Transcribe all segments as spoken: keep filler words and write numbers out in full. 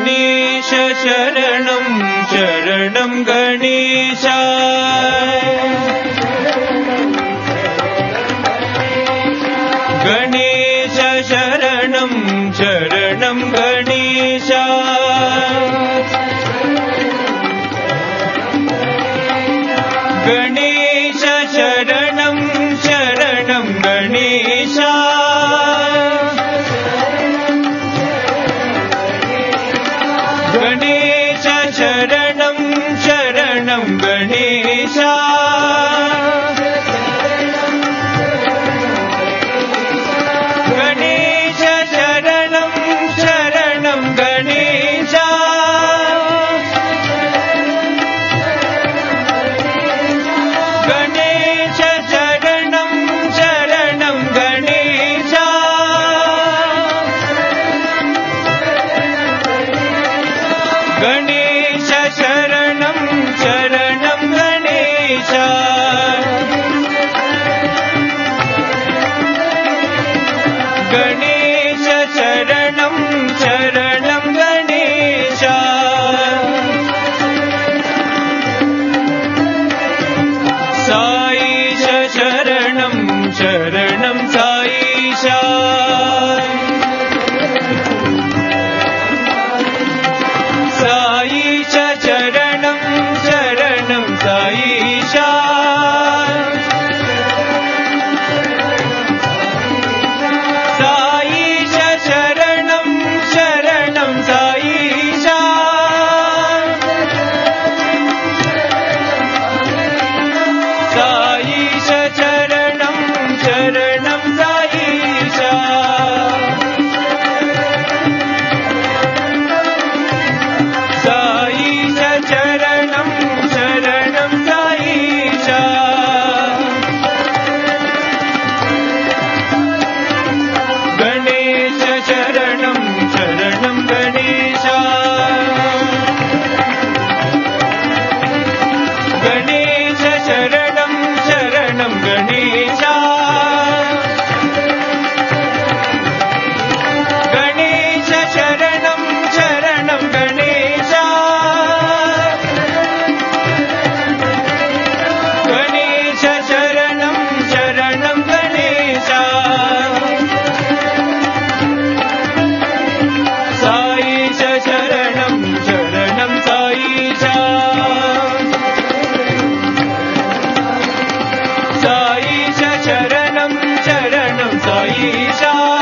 गणेश शरणं शरणं गणेश गणेश शरणं शरणं गणेश गणेश शरणं शरणं गणेश गणेश शरणं शरणं गणेश गणेश शरणं शरणं गणेश गणेश शरणं शरणं गणेश गणेश शरणं शरणं गणेश गणेश शरणं शरणं गणेश साईश शरणं शरणं साईश साईश शरणं शरणं साईश साईश शरणं शरणं साईश साईश शरणं शरणं साईश साईश शरणं शरणं साईश गणेश शरणं शरणं गणेश गणेश शरणं शरणं गणेश गणेश शरणं शरणं गणेश गणेश शरणं शरणं गणेश साईश शरणं शरणं साईश साईश शरणं शरणं साईश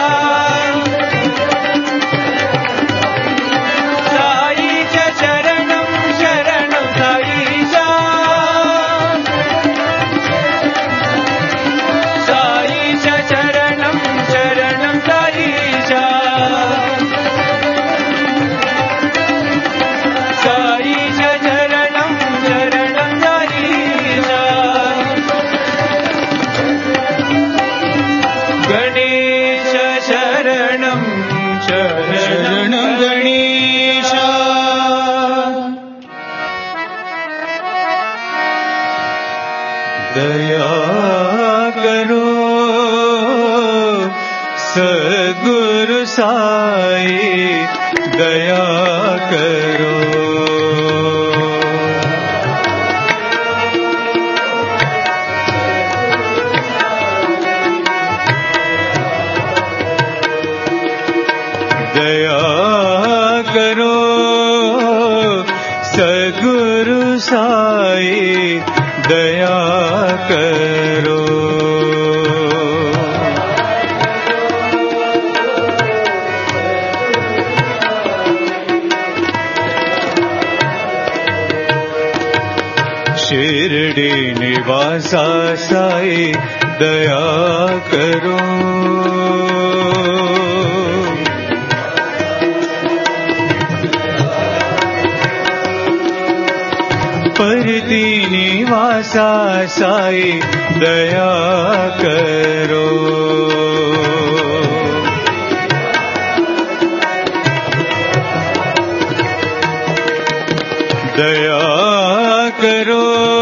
साईश शरणं शरणं साईश साईश शरणं शरणं साईश साईश शरणं शरणं साईश गणेश शरणं शरणं गणेश दया करो सद्गुरु साई दया करो दया करो सद्गुरु साई दया करो शिरडी निवासा साई दया करो परती निवासा साई दया करो दया करो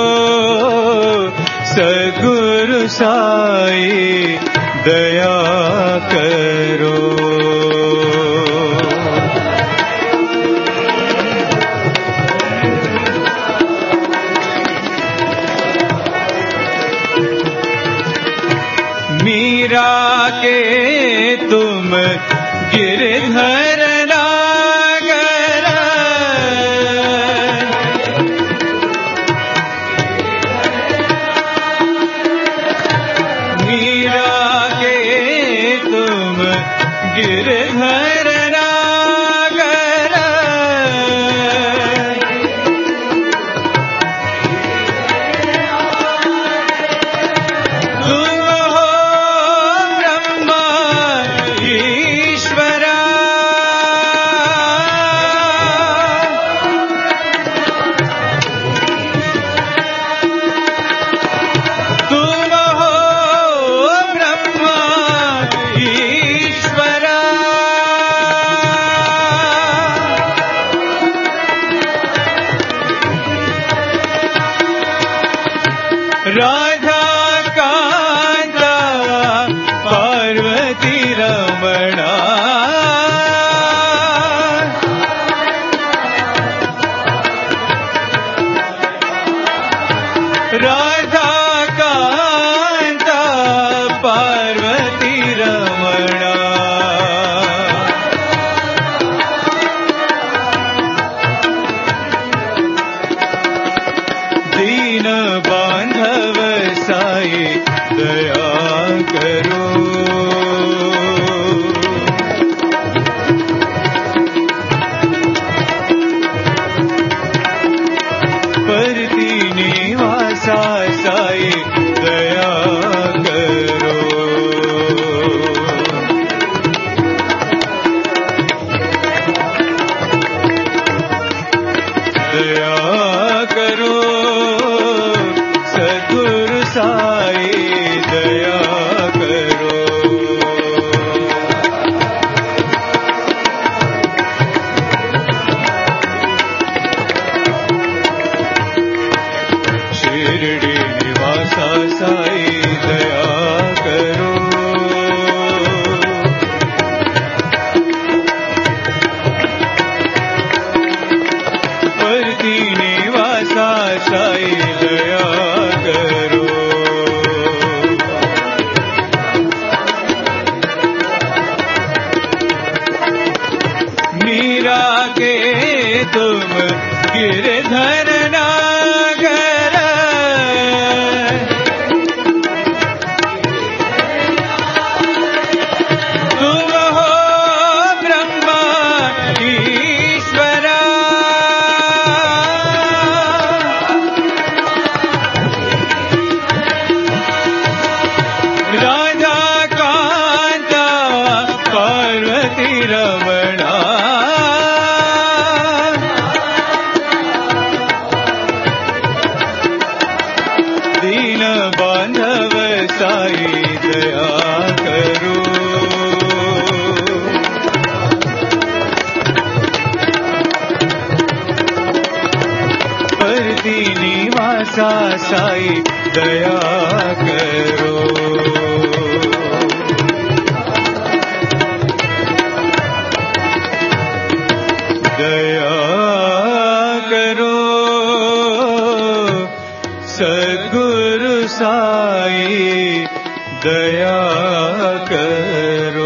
सद्गुरु साई दया करो गिरधर नागर मीरा के तुम गिरधर नागर तुम हो ब्रह्मा ईश्वरा तुम हो ब्रह्मा ईश्वरा राधा कांता पार्वती रमणा राधा कांता पार्वती रमणा दीन बांधव साई दया करो परती निवासा साई दया करो दया करो सद्गुरु साई दया करो शिरडी निवासा साई दया करो परती निवासा साई दया करो मीरा के तुम गिरधर नागर तुम हो ब्रह्मा ईश्वरा राधा कांता पार्वती रमणा दीन बांधव साई दया करो परती निवासा साई दया करो दया करो सद्गुरु साई दया करो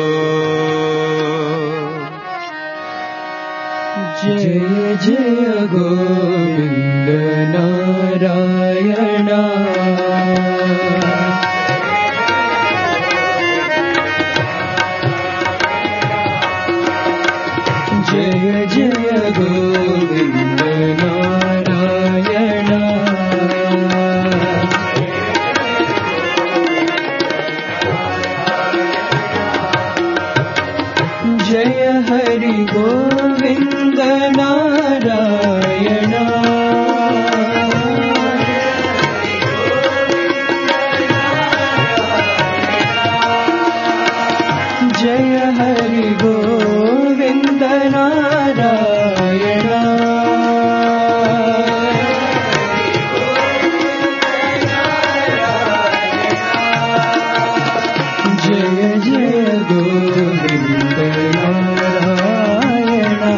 जय जय गोविंद नारायणा जय जय गोविंद नारायणा जय हरि गोविंद नारायणा जय हरि गोविंद नारायणा जय जय गोविंद नारायणा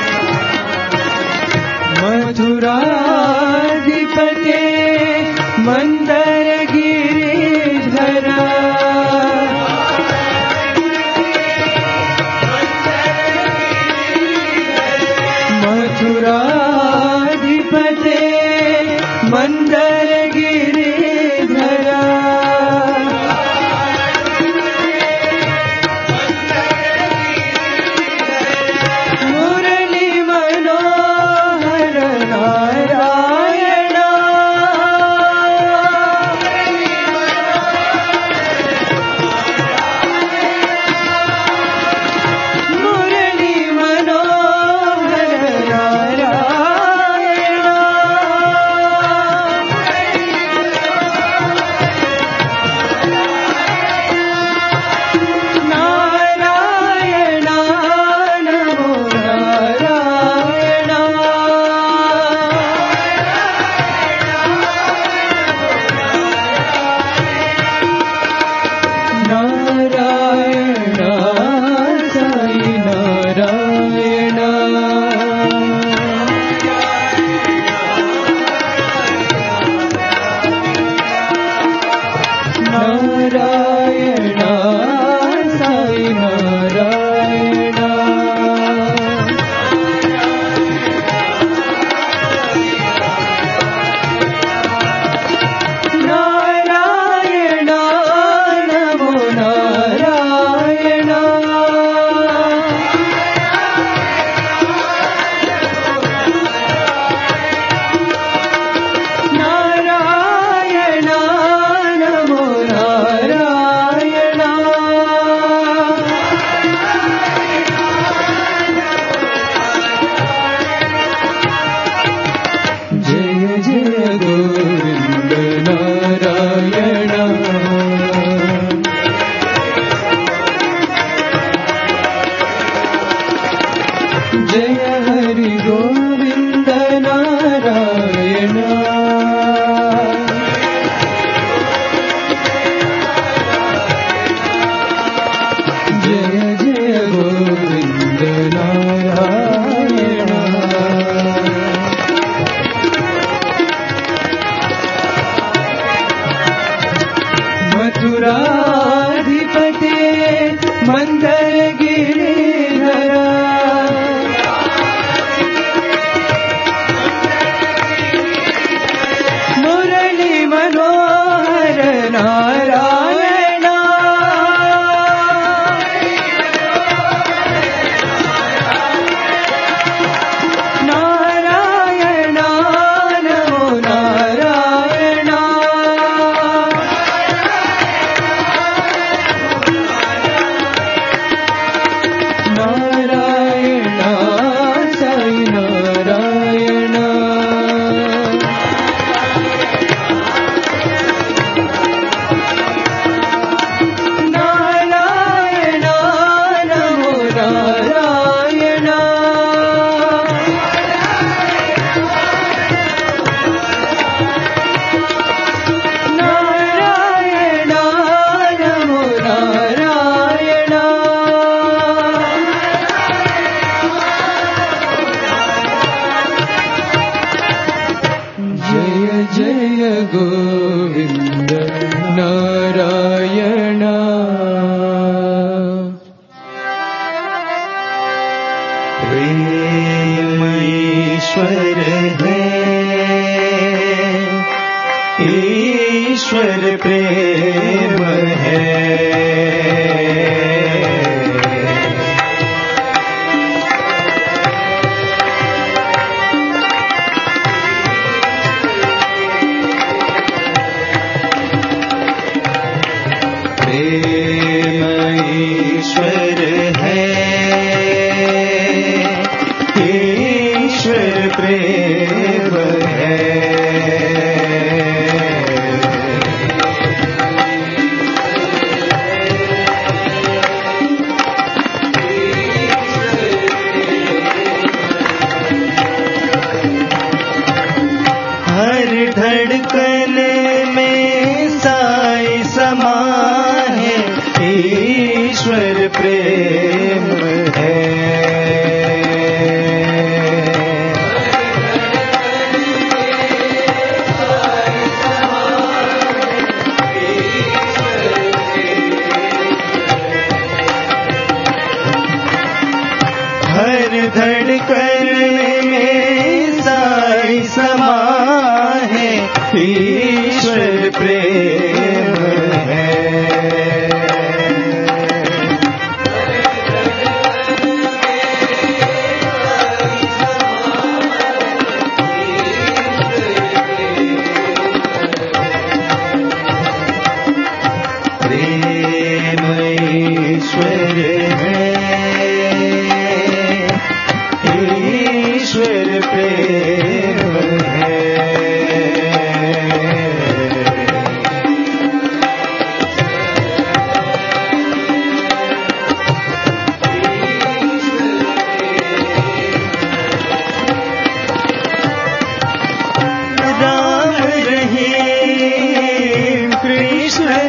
मथुराधिपते मंदर गिरिधर मथुराधिपते मंदर गिरिधर मुरली मनोहर नारायण मुरली मनोहर नारायण नारायण नमो नारायण नारायण साई नारायण नारायण साई नारायण नारायण नमो नारायण नारायण नमो नारायण जय जय गोविंद नारायण जय हरि गोविंद नारायण जय जय गोविंद नारायण मथुराधिपते मंदर गिरिधर मुरली मनोहर नारायण नारायण नमो नारायण नारायण साई नारायण नारायण नमो नारायण नारायण नमो नारायण जय जय गोविंद नारायण प्रेम ईश्वर है, ईश्वर प्रेम है। प्रेम ईश्वर है, ईश्वर प्रेम है।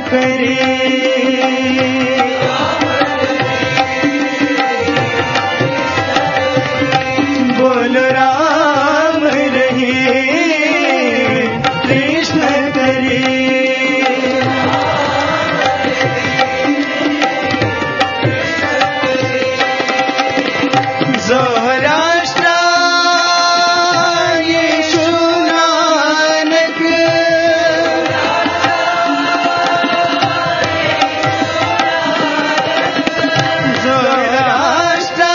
करे बोल राम रहे कृष्ण करे सौराष्ट्र यीशु नानक सौराष्ट्र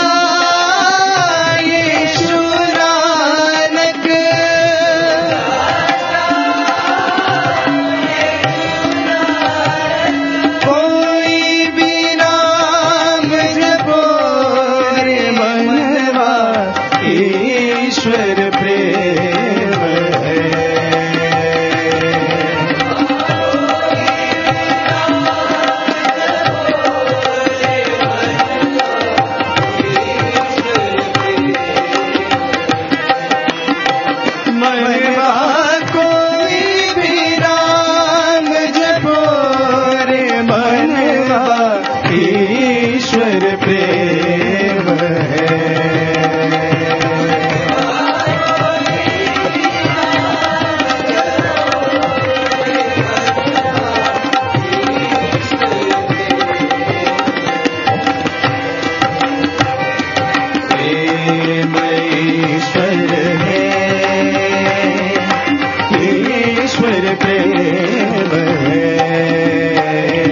यीशु नानक कोई भी नाम जपो रे मनवा ईश्वर प्रेम है मनवा कोई भी राम जपो रे मनवा ईश्वर प्रेम है प्रेम ईश्वर है ईश्वर प्रेम है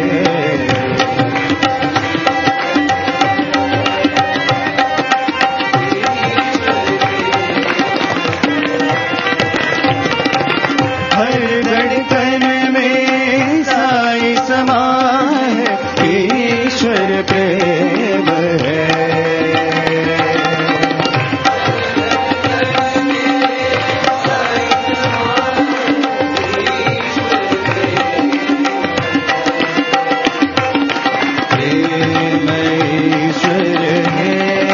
हर धड़कन में साई समा है ईश्वर प्रेम है प्रेम ईश्वर है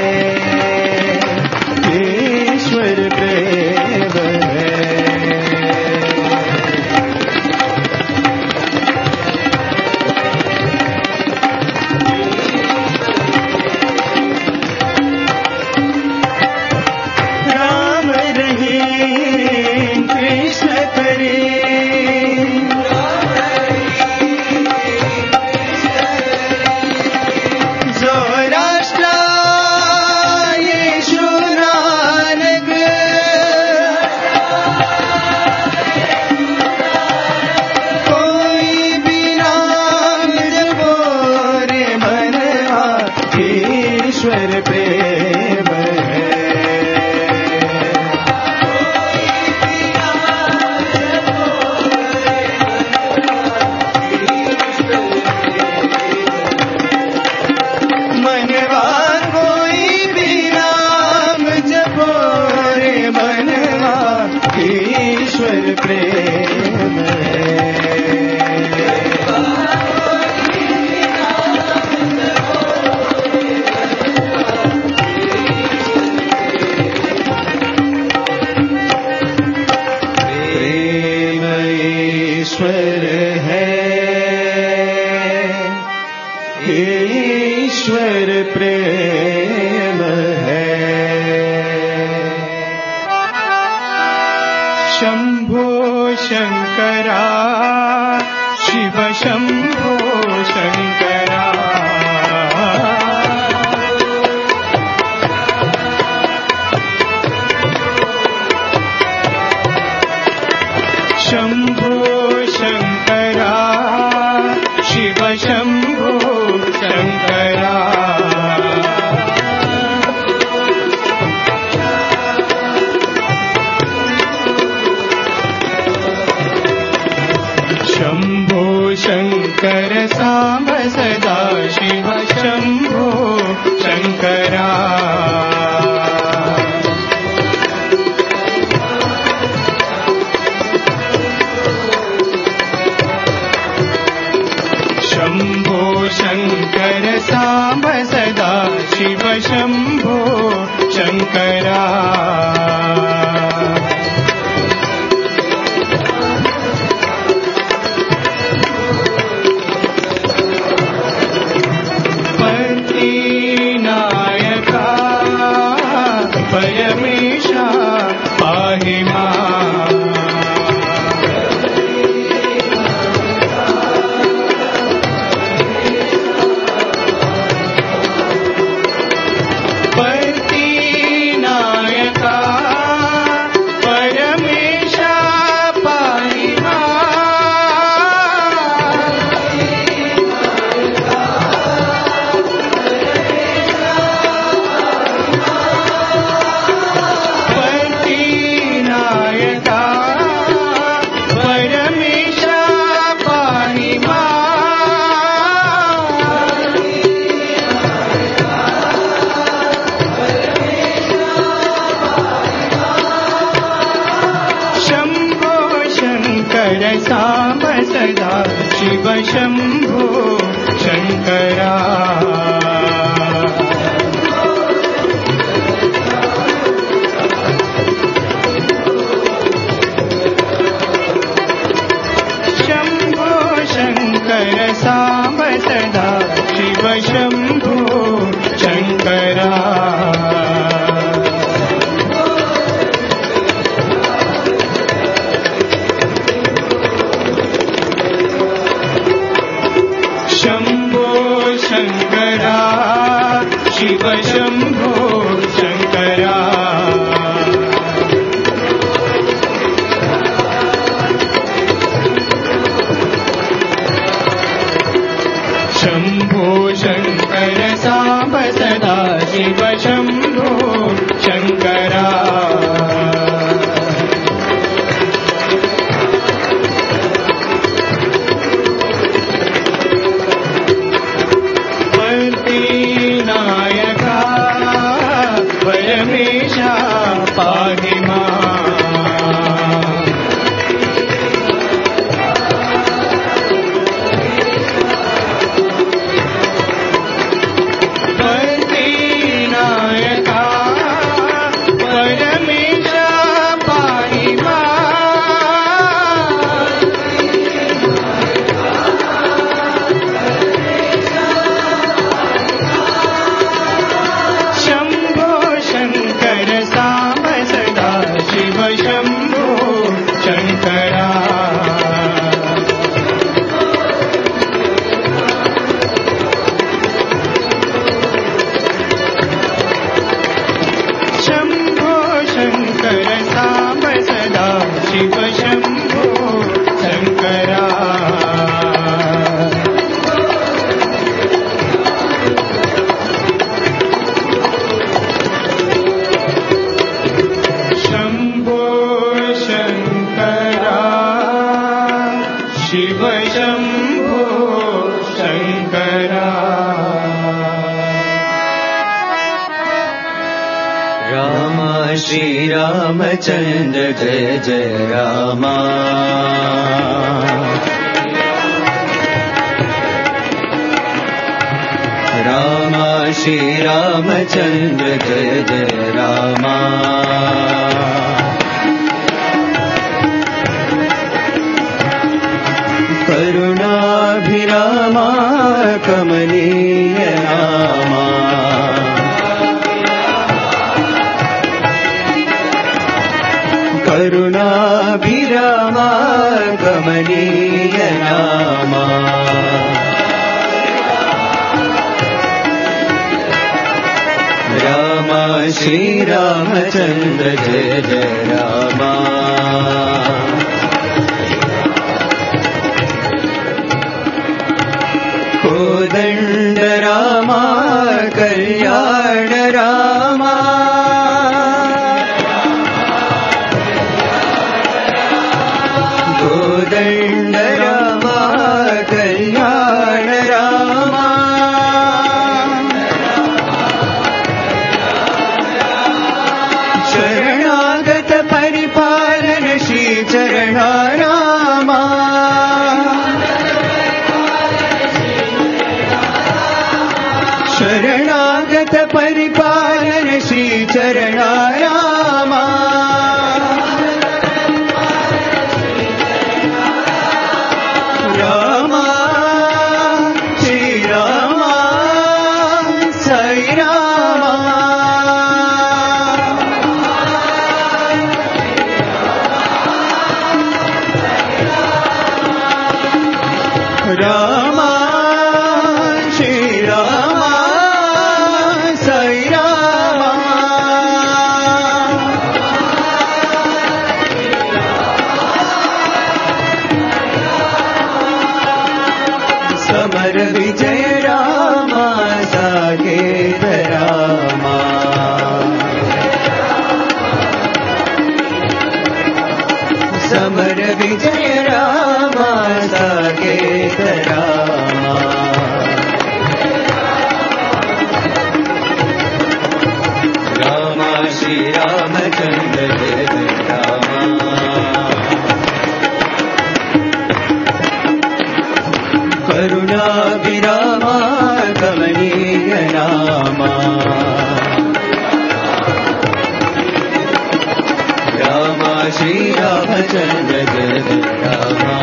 ईश्वर प्रेम है राम रहे कृष्ण करे सौराष्ट्र यीशु नानक कोई भी नाम जपो रे मनवा ईश्वर प्रेम है मनवा कोई भी नाम जपो रे मनवा ईश्वर प्रेम है प्रेम ईश्वर है ईश्वर प्रेम है शंभो शंकरा शिव शंभो शंकरा शंभो शंकरा शिव शंभो शंकरा शंभो शंकर साम सदा शिव शंभो शंकरा शंभो शंकर साम सदा शिव शंभो शंकरा परमेशा पाहि माम् पतिनायका परमेशा पाहि पतिनायका परमेशा पाहि शम्भो शङ्कर साम्ब सदा शिव शम्भो शङ्करा शम्भो शङ्कर साम्ब सदा शिव शम्भो शङ्करा शम्भो शङ्करा शिव शम्भो शङ्करा शम्भो शङ्कर साम्ब सदा शिव शम्भो शङ्करा पतिनायका परमेशा पाहि माम् पतिनायका परमेशा पाहि शम्भो शङ्कर साम्ब सदा शिव शम्भो शङ्करा शम्भो शङ्कर साम्ब सदा शिव शम्भो शङ्करा शम्भो शङ्करा शिव शम्भो शङ्करा राम श्री रामचन्द्र जय जय रामा राम श्री रामचन्द्र जय जय रामा करुणाभिरामा कमनीय नामा करुणाभिरामा कमनीय नामा राम श्री रामचन्द्र जय जय रामा कोदण्ड रामा कल्याण रामा कोदण्ड रामा कल्याण रामा शरणागत परिपालन श्री चरणा रामा शरणागत परिपालन श्री चरणा रामा रामा श्री रामा साई रामा रामा श्री रामा साई रामा समर विजय रामा साकेत रामा समर विजय रामा साकेत रामा रामा श्री रामचंद्र जय जय रामा करुणा विरामा कमनीय नामा रामा श्री रामचंद्र जय जय रामा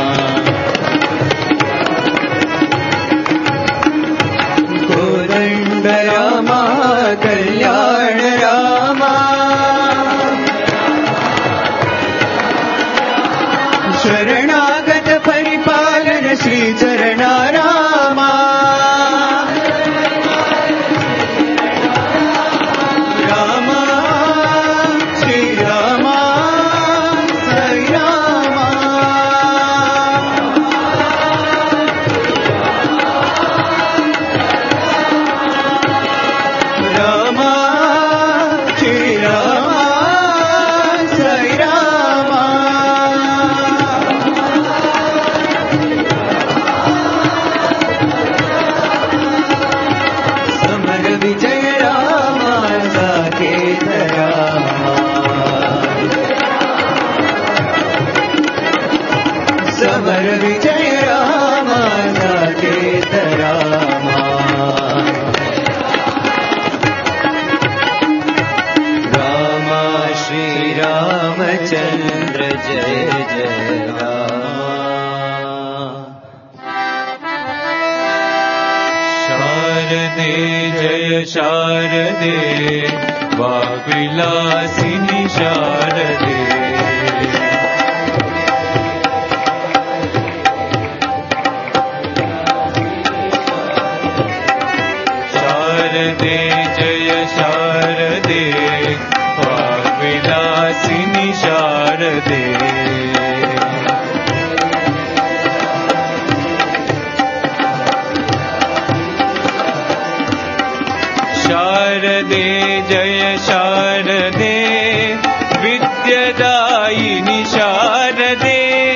कोदंड रामा कल्याण रामा शरणागत परिपालन श्री चरणा रामा रामा श्री रामा साई रामा रामा श्री रामा साई रामा समर विजय रामा साकेत रामा समर विजय रामा साकेत रामा रामा श्री रामचंद्र जय जय रामा शारदे जय शारदे वाग्विलासिनि शारदे शारदे जय शारदे वाग्विलासिनि शारदे शारदे जय शारदे विद्यादायिनि शारदे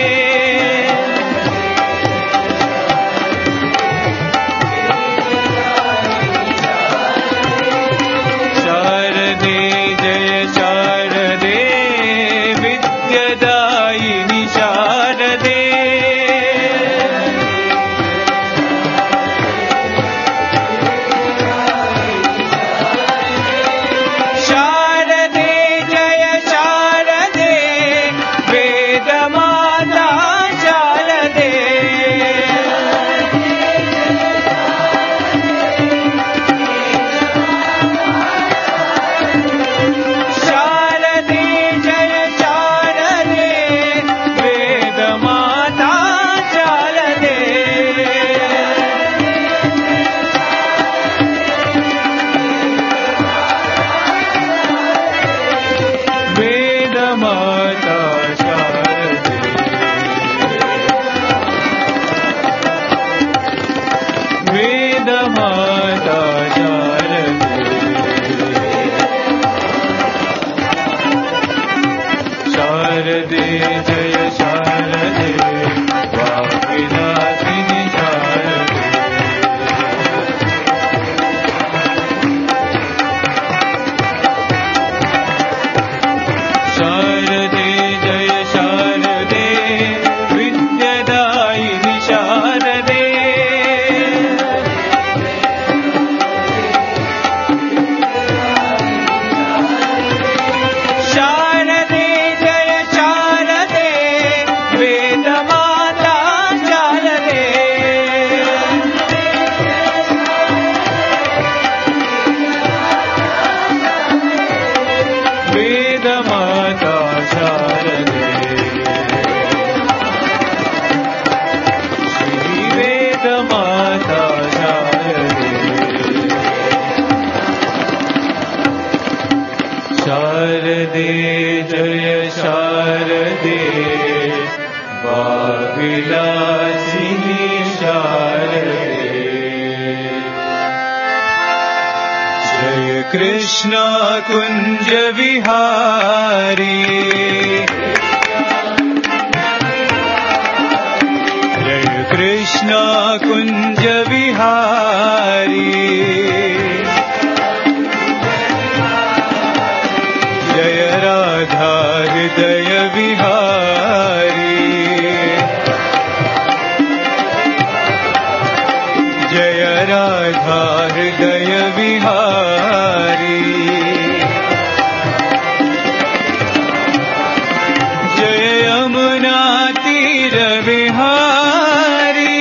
शारदे जय शारदे विद्यादायिनि शारदे विलासिनी शारदे जय कृष्ण कुंज विहारी जय कृष्ण कुंज विहारी जय राधा हृदय विहारी जय राधा हृदय विहारी जय यमुना तीर विहारी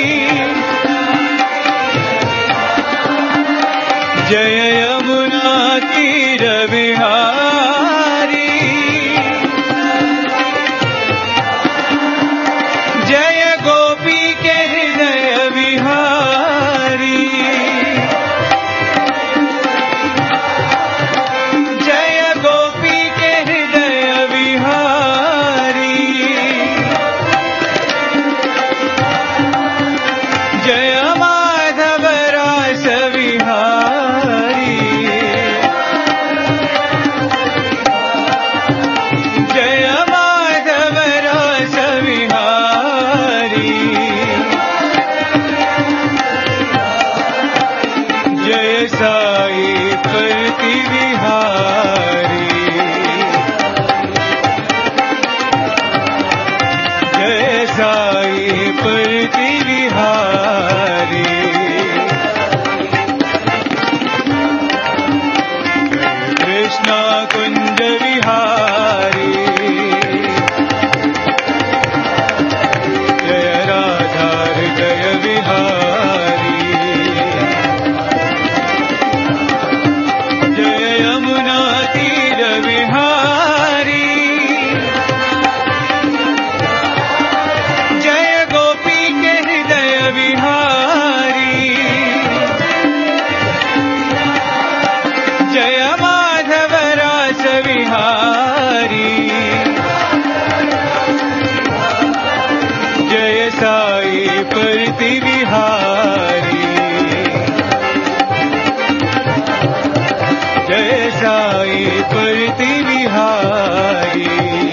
जय यमुना तीर विहारी जय गोपी के हृदय विहारी जय गोपी के हृदय विहारी जय माधव रास विहारी जय माधव रास विहारी जय साई प्रति विहारी जय साई प्रति विहारी कृष्ण कुंज विहारी जय राधा हृदय विहारी जय यमुना तीर विहारी जय गोपी के हृदय विहारी जय माधव रास विहारी जय साई प्रति विहारी जय साई प्रति विहारी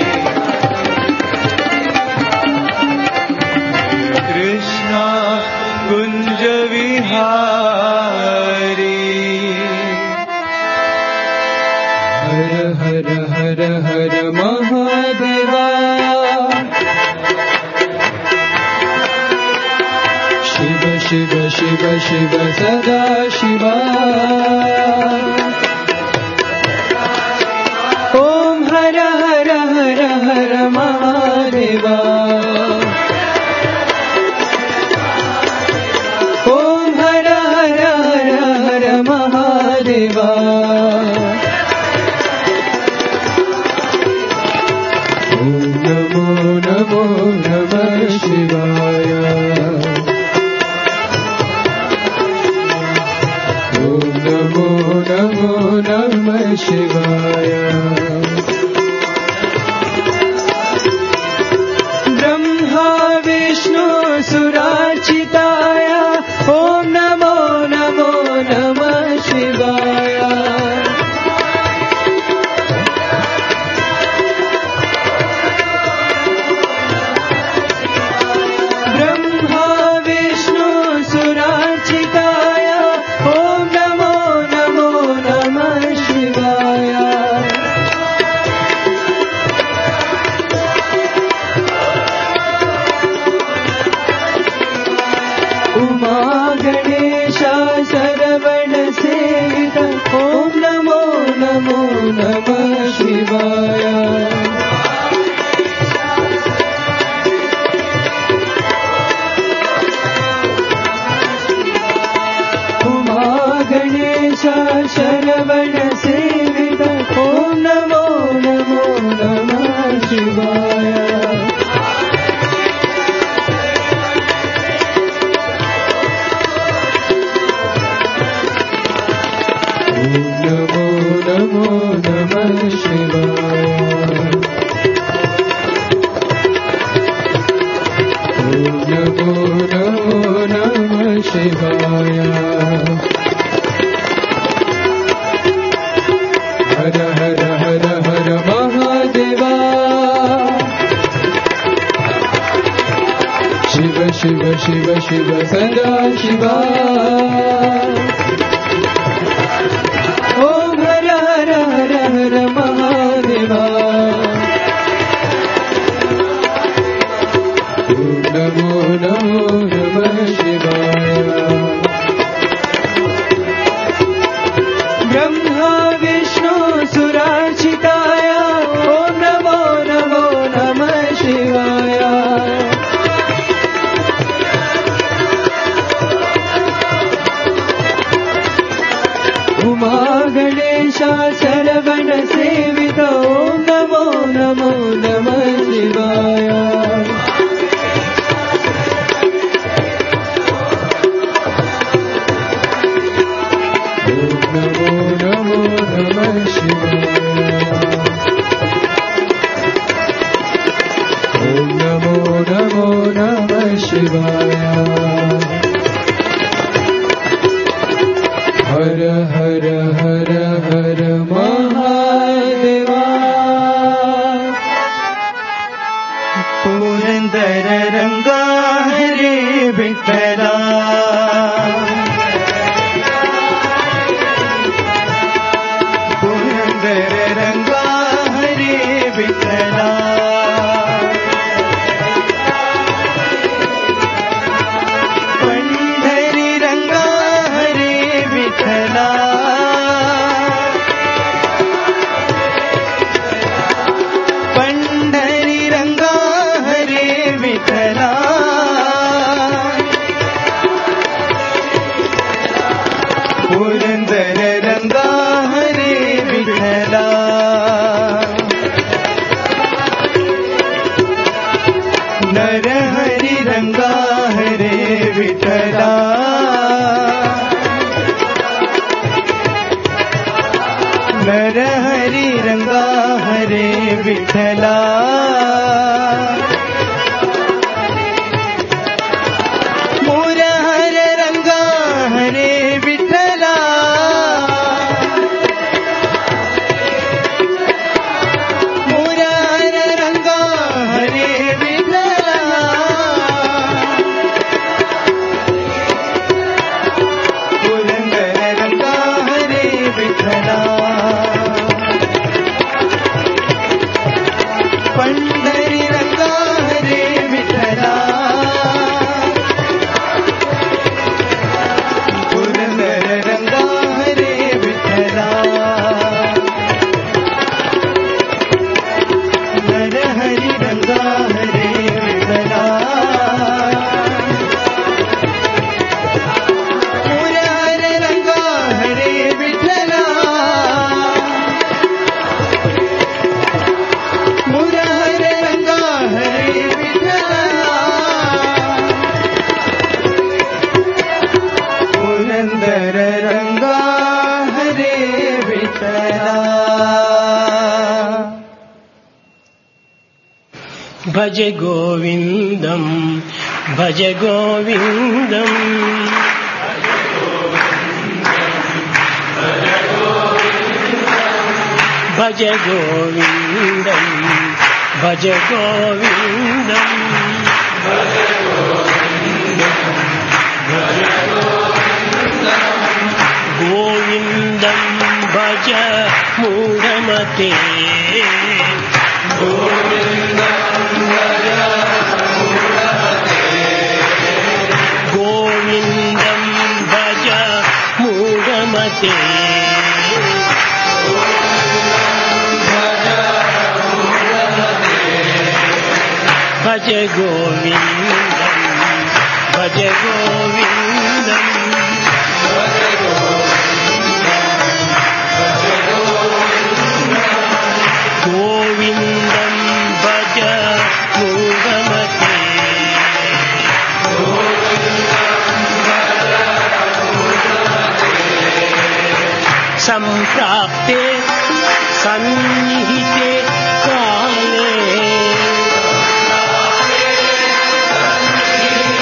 कृष्ण कुंज विहारी हर हर हर हर महादेवा शिव शिव शिव शिव सदा शिवा ओम हर हर हर हर महादेवा ओम हर हर हर हर महादेवा ओम नमो नमो नमः शिवाय ओम नमो नमो नमो नमो नमः शिवाय हर हर हर हर महादेवा शिव शिव शिव शिव सदा शिवा ओम हर हर हर हर महादेवा नमो नमो नमः शिवाय ब्रह्मा विष्णु सुरार्चिताय ओम नमो नमो नमः शिवाय उमा गणेश शरवण सेवित ओम नमो नमो नमः शिवाय नमो नमो नमः शिवाय ओम नमो नमो नमः शिवाय हर हर हर हर महादेवा पुरंदर रंगा हरे विठ्ठला रंगा हरे विठ्ठला पंढरी रंगा हरे विठ्ठला पंढरी रंगा हरे विठ्ठला पुरंदर रंगा हरे विठ्ठला नर हरि रंगा हरे विठ्ठला नर हरि रंगा हरे विठ्ठला मुरहर रंगा हरे विठ्ठला मुरहर रंगा हरे विठ्ठला पुरंदर रंगा हरे विठ्ठला पंढरी रंगा हरे विठ्ठला पुरंदर रंगा हरे विठ्ठला नर हरि रंगा हरे विठ्ठला मुरहर रंगा हरे विठ्ठला मुरहर रंगा हरे विठ्ठला पुरंदर रंगा हरे विठ्ठला भज गोविंदम भज गोविंदम भज गोविंदम भज गोविंदम गोविंदम भज मूढ़मते गोविंदम भज मूढ़मते भज गोविंदम भज गोविंदम गोविंदम भज मूढ़मते संप्राप्ते सन्निहिते काले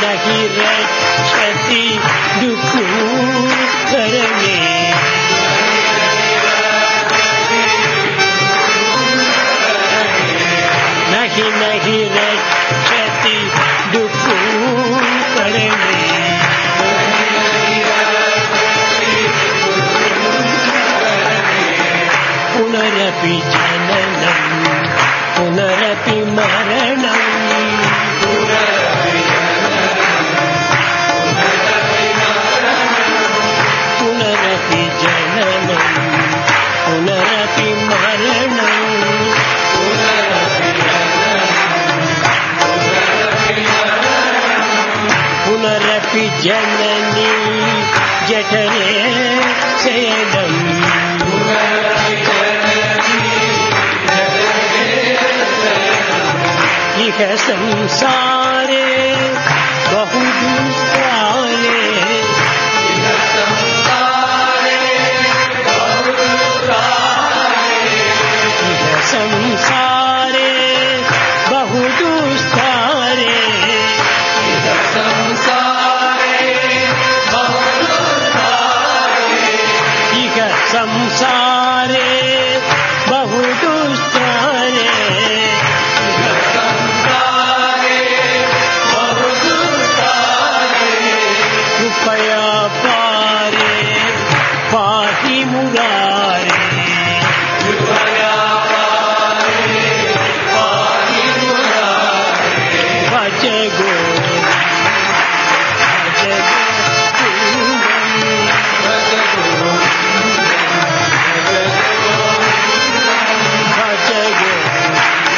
नहीं रक्षति दुःखकर में नहीं नहीं रक्षति दुःखकर में पुनरपि जननं पुनरपि मरणं पुनरपि जननं पुनरपि मरणं पुनरपि जननी जठरे शयनम् इह संसारे बहु दुष्काले इह संसारे बहु दुष्कारे इह संसारे बहु दुष्कारे कृपया पारे पाहि मुरारे कृपया पारे पाहि मुरारे भज गोविंद भज गोविंद भज गोविंद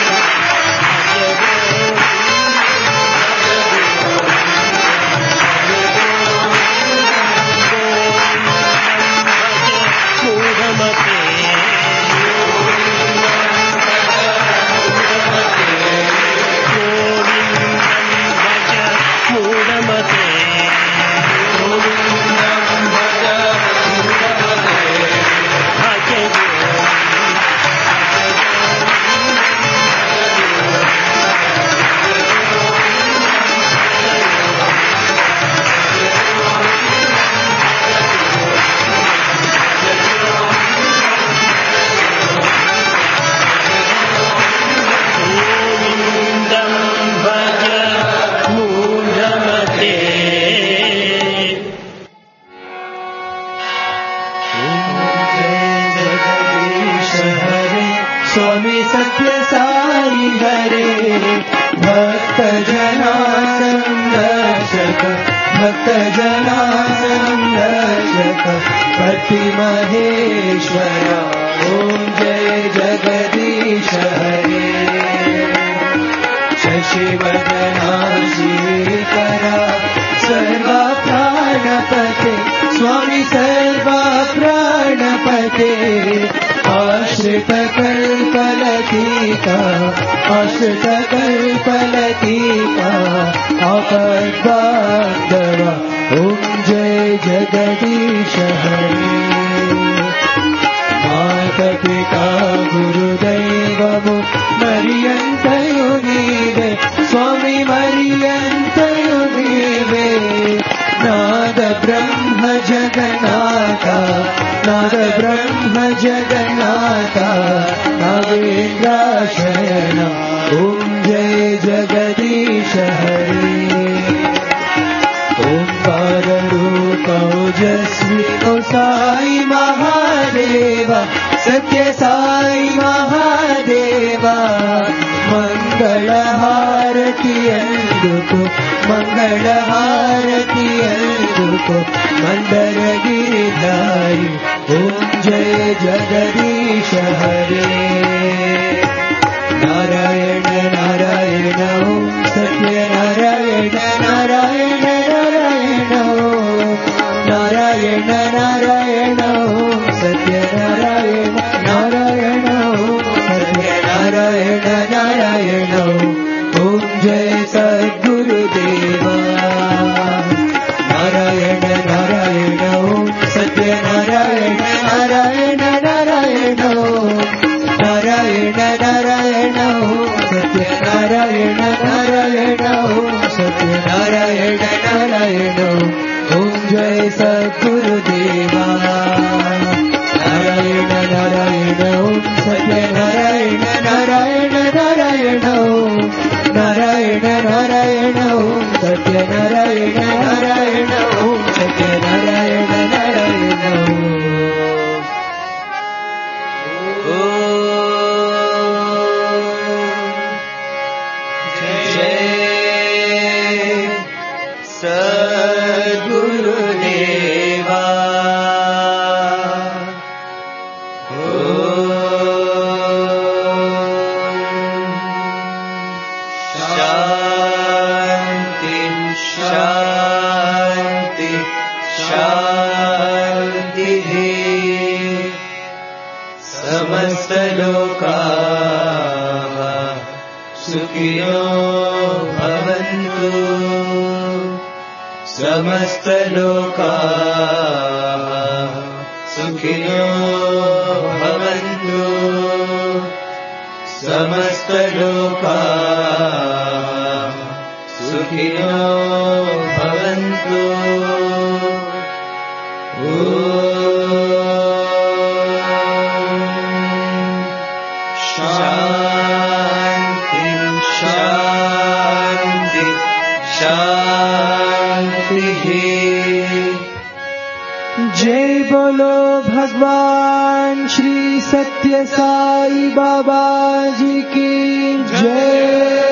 स्वामी सत्य साई हरे भक्त जना संरक्षक भक्त जना संरक्षक पति महेश्वरा ओम जय जगदीश हरे शशिवदना श्रीकरा सर्वा प्राणपते स्वामी सर्वा प्राणपते आश्रित कल्पलतिका आश्रित कल्पलतिका आपद्बान्धवा ओम जय जगदीश हरे माता पिता गुरुदैवमु मरियन्तयु नीवे स्वामी मरियन्तयु नीवे नाद ब्रह्म जगन्नाथ नाद ब्रह्म जगन्नाथ नागेन्द्राशयन ओम जय जगदीश हरे ओंकार रूप ओजस्वी ओ साई महादेवा सत्य साई महादेवा मंगल हारति अंदुको मंगल हारति अंदुको मंदर गिरिधारी ओम जय जगदीश हरे नारायण नारायण ओम सत्य नारायण नारायण नारायण ओम नारायण नारायण ओम सत्य नारायण नारायण ओम सत्य नारायण नारायण ओम जय सद्गुरुदेवा नारायण नारायण ओम सत्य नारायण नारायण नारायण ओम नारायण नारायण नारायण ओम सत्य नारायण नारायण ओम सत्य नारायण नारायण ओम जय सद्गुरुदेवा नारायण नारायण ओम सत्य नारायण नारायण नारायण ओम नारायण नारायण ओम सत्य नारायण नारायण ओम सत्य नारायण नारायण ओम सद्गुरुदेवा शांति शांति शांति समस्त लोकाः सुखिनो भवन्तु समस्त लोकाः सुखिनो भवन्तु समस्त लोकाः सुखिनो भवन्तु शांति शांति शांति जय बोलो भगवान श्री सत्य साई बाबा जी की जय।